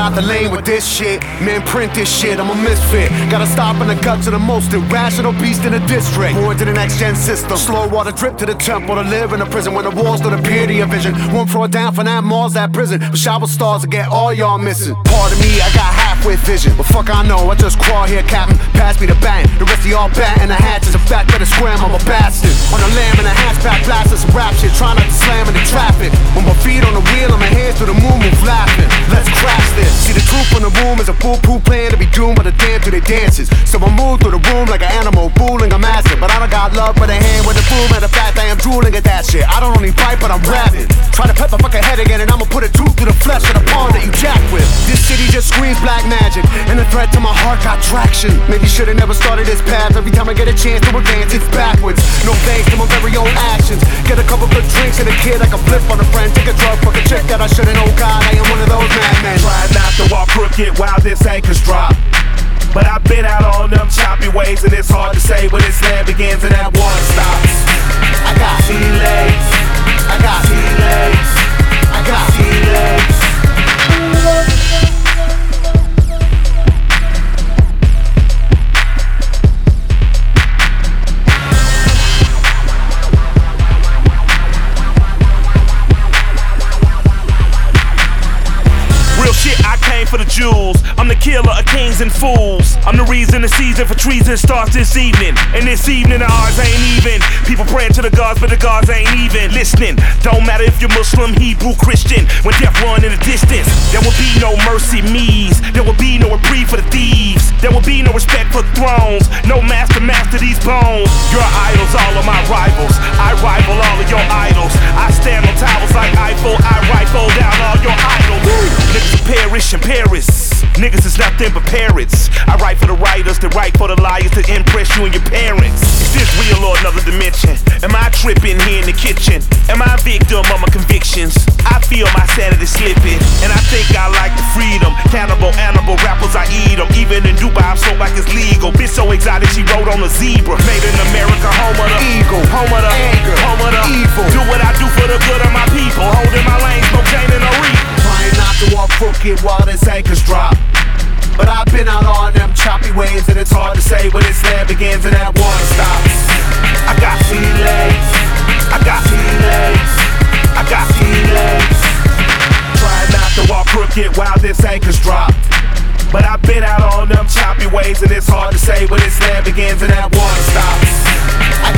out the lane with this shit. Man, print this shit, I'm a misfit. Gotta stop in the guts of the most irrational beast in the district. More to the next gen system. Slow water drip to the temple. To live in a prison when the walls don't appear to your vision. One floor down from that mall's that prison. But shower stars to get all y'all missing. Part of me, I got halfway vision. But fuck I know, I just crawl here, Captain. Pass me the bang. The rest of y'all batting the hatches. The fact that it's scram, I'm a bastard. On the lamb in a hatchback, blasting some rap shit. Trying not to slam in the traffic. With my feet on the wheel and my hands to the moon, move laughing. Let's crash this. See the truth in the room is a foolproof plan to be doomed by the dance to their dances. So I move through the room like an animal, fooling a master. But I don't got love for the hand with the fool. Matter of fact, I am drooling at that shit. I don't only bite, but I'm rapping. Try to pet my fucking head again, and I'ma put a tooth through the flesh of the pawn that you jack with. This city just screams black magic, and the threat to my heart got traction. Maybe should've never started this path. Every time I get a chance to advance, it's backwards. No thanks to my very own actions. Get a couple good drinks and a kid, I can flip on a friend. Take a drug, fuck a chick that I should've known. God, I am one of those madmen. Try not to walk crooked while this anchor's drop. But I've been out on them choppy ways, and it's hard to say when this land begins and that one stops. I got sea legs, I got sea legs, I got sea legs. Real shit, I came for the jewels. I'm the killer of kings and fools. I'm the reason the season for treason starts this evening. And this evening the odds ain't even. People praying to the gods, but the gods ain't even listening. Don't matter if you're Muslim, Hebrew, Christian. When death run in the distance, there will be no mercy me's. There will be no reprieve for the thieves. There will be no respect for thrones. No master these bones. Your idols, all of my rivals. I rival all of your idols. I stand on towers like Eiffel. I rifle down all your idols. Niggas are perish in Paris. Niggas is nothing but parrots. I write for the writers, that write for the liars, to impress you and your parents. Is this real or another dimension? Am I tripping here in the kitchen? Am I a victim of my convictions? I feel my sanity slipping, and I think I like the freedom. Cannibal, animal rappers, I eat them. Even in Dubai, I'm so like it's legal. Bitch so exotic, she rode on a zebra. Made in America, home of the eagle, home of the anger, home of the evil. Do what I do for the good of my people. Holding my lane, smoke chain and a reef. Trying not to walk crooked while this anchor's drop. But I've been out on them choppy waves, and it's hard to say when this land begins and that one stops. I got sea legs, I got sea legs, I got sea legs. Try not to walk crooked while this anchor's dropped. But I've been out on them choppy waves, and it's hard to say when this land begins and that one stops. I